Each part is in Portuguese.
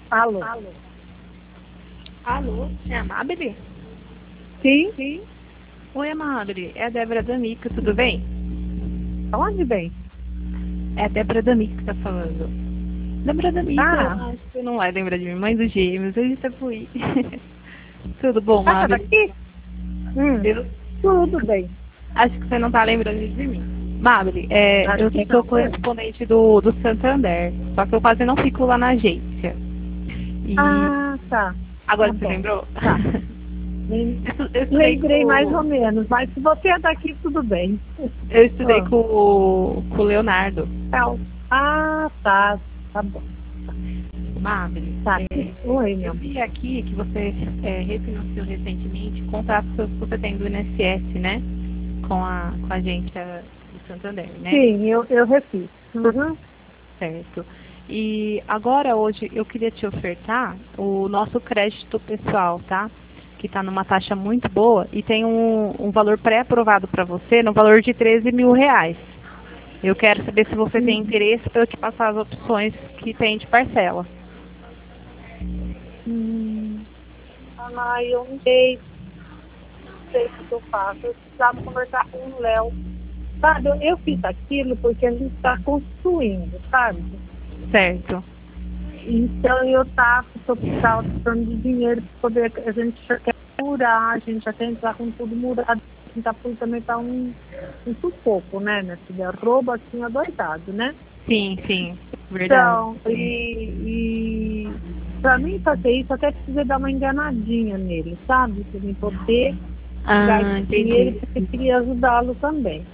Alô? Alô, é a Amabile? Sim? Oi, Amabile, é a Débora D'Amico, tudo bem? Onde vem? É a Débora D'Amico que tá falando. Débora D'Amico, eu Ah, acho que você não vai lembrar de mim, mãe dos gêmeos, eu já fui. Tudo bom, tá Amabile? daqui? Eu Tudo bem. acho que você não tá lembrando de mim. Amabile, Acho eu que sou não. correspondente do Santander, só que eu quase não fico lá na agência. E Ah, tá. agora Tá você bom. lembrou? Tá. Eu estudei Lembrei mais ou com menos, mas se você é daqui, tudo bem. eu estudei Ah, com o Leonardo. tá. Ah, tá. Tá bom. Mabel, Tá. Oi, eu meu. vi aqui que você refinanciou recentemente contratos que você tem do INSS, né? Com a agência do Santander, né? Sim, eu refiz. Uhum. Certo. E agora, hoje, eu queria te ofertar o nosso crédito pessoal, tá? Que está numa taxa muito boa e tem um valor pré-aprovado para você no valor de R$ 13.000. Eu quero saber se você tem interesse para eu te passar as opções que tem de parcela. Hum. Ah, eu não sei o que eu faço. Eu precisava conversar com o Léo. Sabe, eu fiz aquilo porque a gente está construindo, sabe? Certo. Então eu precisava precisando de dinheiro para poder, a gente já quer murar, a gente já quer entrar com tudo murado, também tá um sufoco, né, minha filha? Roubo assim adoidado, né? Sim, sim. Verdade. Então, e para mim fazer isso, eu até precisei dar uma enganadinha nele, sabe? Para mim poder dar Ah, esse dinheiro, entendi. porque eu queria ajudá-lo também.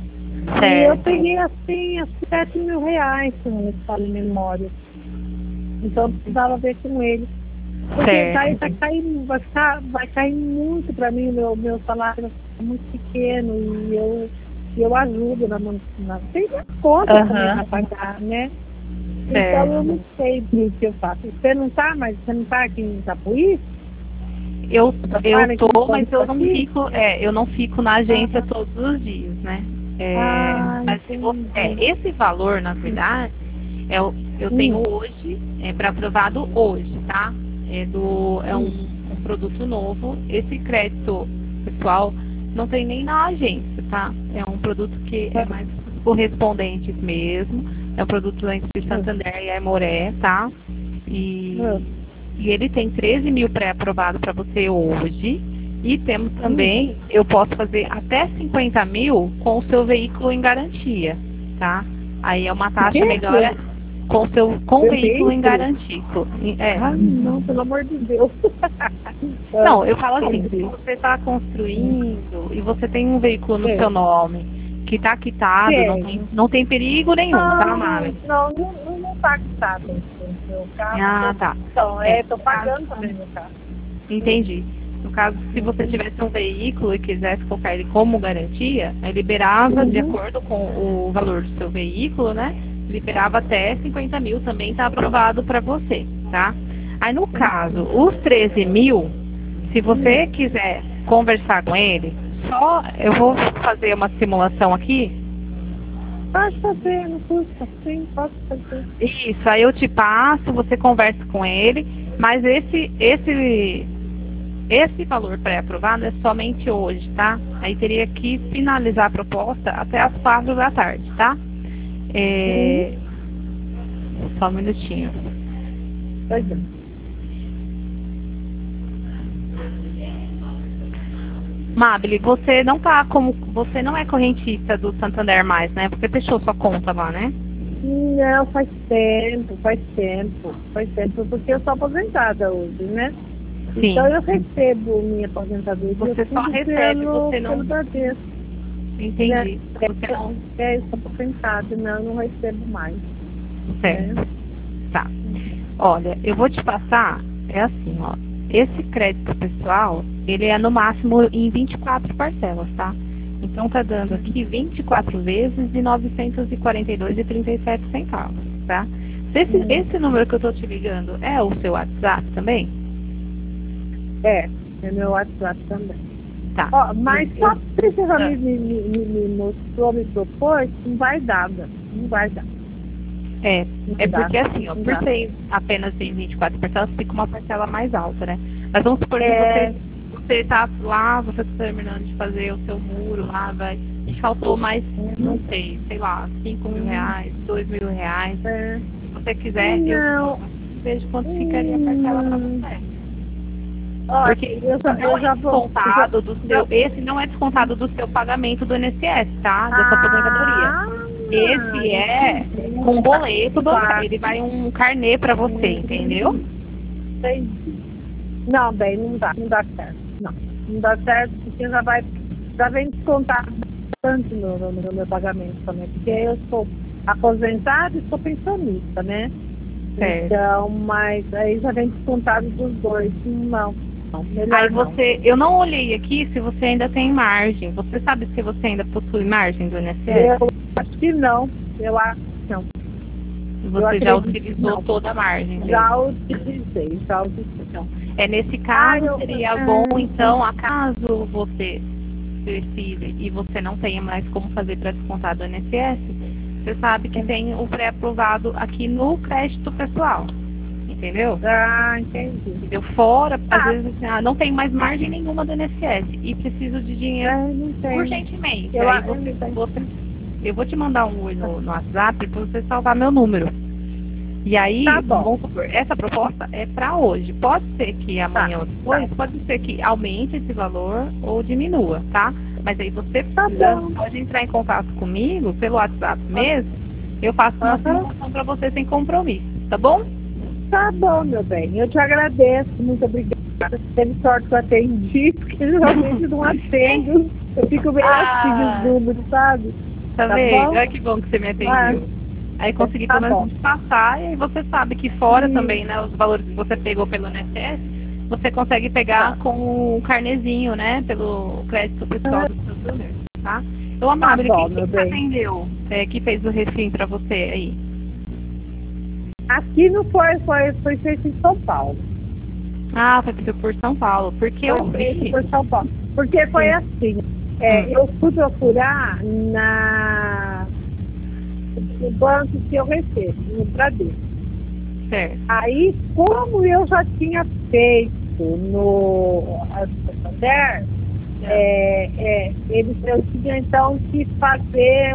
E eu Certo. peguei assim, acho que R$ 7.000, se não me falha a memória. Então eu precisava ver com ele. Porque daí Certo. vai cair muito para mim, meu salário vai ficar muito pequeno e eu ajudo tem minhas contas também para Aham. pagar, né? Então eu Certo. não sei o que eu faço. Você não tá aqui em Itapuí? Eu, Você eu trabalha aqui em tô, mas Ponto aqui? eu não fico na agência Ah, todos os dias, né? Mas se você, entendi. esse valor, na verdade, eu tenho Hum, hoje, para aprovado hoje, tá? É hum. um produto novo. Esse crédito pessoal não tem nem na agência, tá? É um produto que é mais correspondentes mesmo. É um produto da Instituto Santander e Aimoré, tá? Hum, E ele tem 13.000 pré-aprovado para você hoje. E temos hum. também, eu posso fazer até 50.000 com o seu veículo em garantia, tá? Aí é uma O taxa quê? melhor com o Meu veículo em veículo? garantia. Ah, não, pelo amor de Deus. Ah, Não, eu falo assim, se entendi. você está construindo e você tem um veículo no seu É. nome que está quitado, Tenho. não tem perigo nenhum, tá, Mari? Não tá quitado o meu carro. Ah, tá. Então, tô No caso, pagando também meu carro. entendi. No caso, se você Uhum. tivesse um veículo e quisesse colocar ele como garantia, aí liberava, de Uhum. acordo com o valor do seu veículo, né? Liberava até 50.000, também está aprovado para você, tá? Aí, no caso, os 13.000, se você quiser conversar com ele, só eu vou fazer uma simulação aqui. Pode fazer, não custa. Sim, pode fazer. Isso, aí eu te passo, você conversa com ele, mas esse valor pré-aprovado é somente hoje, tá? Aí teria que finalizar a proposta até as 4 da tarde, tá? Uhum. É, só um minutinho. Pois é. Mabel, você não é correntista do Santander mais, né? Porque fechou sua conta lá, né? Não, faz tempo, porque eu sou aposentada hoje, né? Então Sim. eu recebo minha aposentadoria Você só tudo recebe, você pelo não. Bradesco, né? Entendi. Você não. Eu sou aposentada, não, eu não recebo mais, né? Certo. Tá. Olha, eu vou te passar, é assim, ó. Esse crédito pessoal, ele é no máximo em 24 parcelas, tá? Então tá dando aqui 24 vezes de 942,37 centavos, tá? Se esse número que eu tô te ligando é o seu WhatsApp também? É meu WhatsApp também. Tá. Ó, mas só se você Ah, me mostrou, me propôs, não vai dar, não vai dar. É porque assim, ó, por ser apenas em 24 parcelas, fica uma parcela mais alta, né? Mas vamos supor que você tá lá, você tá terminando de fazer o seu muro lá, e faltou mais, não sei lá, 5 mil reais, 2 mil reais. Se você quiser, eu vejo quanto ficaria a parcela pra você. Porque não é descontado do seu, esse não é descontado do seu pagamento do INSS, tá? Da sua aposentadoria. Esse é com boleto bancário, ele vai um carnê pra você, entendeu? Entendi. Não, bem, não dá certo. Não dá certo porque já vem descontado bastante no meu pagamento também, porque eu sou aposentada e sou pensionista, né? Certo. Então, mas aí já vem descontado dos dois. Não, aí você, eu não olhei aqui se você ainda tem margem. Você sabe se você ainda possui margem do INSS? Eu acho que não. Eu acho que não. Você já utilizou toda a margem dele? Já utilizei. Então, nesse caso, seria bom, então, acaso você precise e você não tenha mais como fazer para descontar do INSS, você sabe que tem o pré-aprovado aqui no crédito pessoal. Entendeu? Entendi. Entendeu? Fora, às vezes, assim, não tem mais margem nenhuma do INSS e preciso de dinheiro urgentemente. Eu vou te mandar um oi no WhatsApp para você salvar meu número. E aí, vamos supor, essa proposta é para hoje. Pode ser que amanhã ou depois, pode ser que aumente esse valor ou diminua, tá? Mas aí você pode entrar em contato comigo pelo WhatsApp mesmo. Eu faço uma simulação para você sem compromisso, tá bom? Tá bom, meu bem. Eu te agradeço. Muito obrigada. Teve sorte que eu atendi, porque geralmente não atendo. Eu fico meio assim os números, sabe? Tá vendo? Olha que bom que você me atendeu. Aí consegui pelo menos passar, e aí você sabe que fora também, né, os valores que você pegou pelo INSS, você consegue pegar com o carnezinho, né, pelo crédito pessoal do seu Santander, tá? Então, Amável, quem que atendeu, que fez o refim pra você aí? Aqui não foi feito em São Paulo. Foi feito por São Paulo, porque eu vi... Por São Paulo, porque foi assim, eu fui procurar no banco que eu recebo, no Bradesco. Certo. Aí, como eu já tinha feito no Santander, eu tinha então que fazer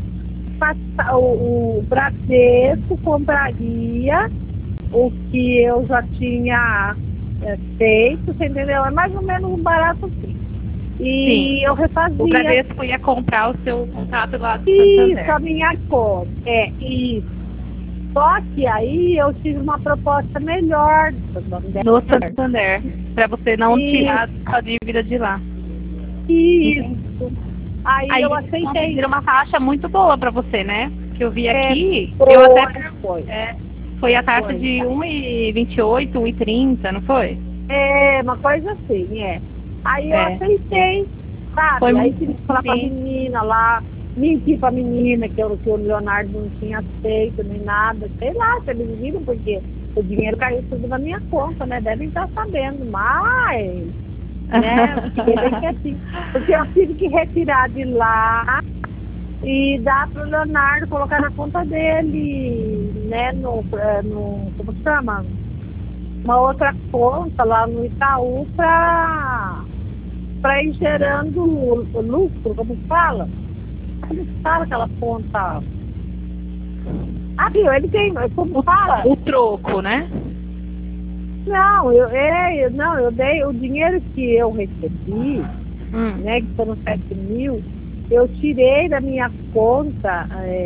o Bradesco compraria o que eu já tinha feito, você entendeu? É mais ou menos um barato assim. E eu refazia. O Bradesco ia comprar o seu contrato lá do Santander. Isso, a minha conta. Isso. Só que aí eu tive uma proposta melhor no Santander, para você não tirar a dívida de lá. Isso. Aí eu aceitei. Era uma taxa muito boa para você, né? Que eu vi aqui. Foi a taxa de 1,28, 1,30, não foi? Uma coisa assim, Aí eu aceitei, sabe? Aí tive que falar pra menina lá, mentir pra menina que o Leonardo não tinha aceito nem nada, sei lá, se eles viram, porque o dinheiro caiu tudo na minha conta, né? Devem estar sabendo, mas, né? Fiquei bem quietinho. Porque eu tive que retirar de lá e dar pro Leonardo, colocar na conta dele, né? Como se chama? Uma outra conta lá no Itaú para ir gerando lucro, como fala? Como fala aquela conta? Viu? Ele tem, como fala? O troco, né? Não, eu dei o dinheiro que eu recebi, né, que foram 7 mil, eu tirei da minha conta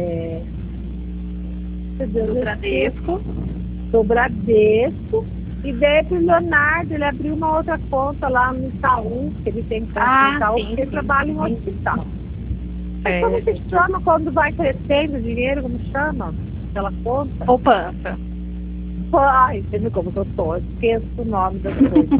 do Bradesco, e dei pro Leonardo, ele abriu uma outra conta lá no Itaú, que ele tem conta no Itaú, porque ele trabalha em hospital. Como se chama quando vai crescendo o dinheiro, como chama aquela conta? Poupança. Entendeu como eu tô? Esqueço o nome das coisas.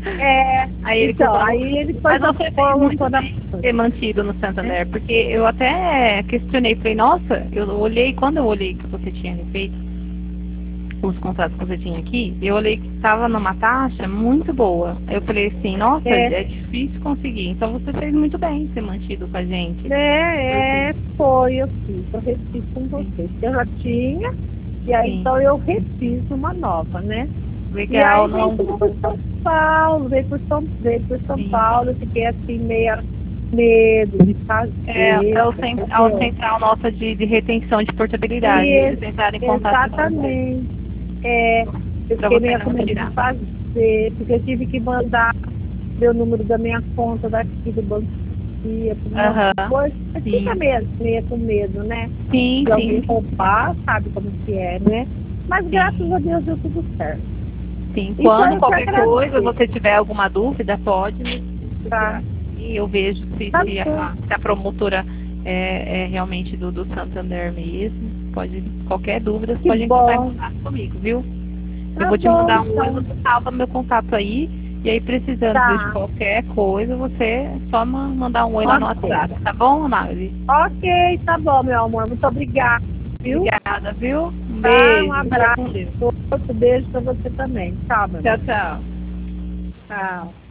Aí ele foi ter mantido no Santander, porque eu até questionei, falei, nossa, quando eu olhei que você tinha feito os contratos que você tinha aqui, eu olhei que estava numa taxa muito boa. Eu falei assim, nossa, é difícil conseguir. Então você fez muito bem ser mantido com a gente. Foi, eu fiz, eu repeti com você. Eu já tinha, E aí, Sim. então, eu refiz uma nova, né? Legal, e aí, não. veio por São Paulo, veio por São Sim. Paulo, eu fiquei assim, meio medo de fazer. É o central nossa de retenção de portabilidade. Eles entraram em contato com você Exatamente. É, eu para fiquei você meio não com medo tirar. de fazer, porque eu tive que mandar meu número da minha conta daqui do banco. Aham. Coisa, fica Sim. meio com medo, né? Sim, De alguém sim. roubar, sabe como que é, né? Mas Sim. graças a Deus deu tudo certo. Sim. Então Quando eu te qualquer coisa, agradeço, você tiver alguma dúvida, pode me tá? procurar. E eu vejo Tá se bom. a promotora é realmente do Santander mesmo. Qualquer dúvida, você Que pode entrar em bom. contato comigo, viu? Eu Tá vou te bom, mandar um oi, então. você salva meu contato aí. E aí, precisando de Tá. qualquer coisa, você é só mandar um oi lá no Ok. WhatsApp, tá bom, Mari? Ok, tá bom, meu amor. Muito obrigada, viu? Obrigada, viu? Um Tá, um beijo. Fica abraço. com Deus. Outro beijo pra você também. Tchau, meu Tchau, amor. tchau. Tchau.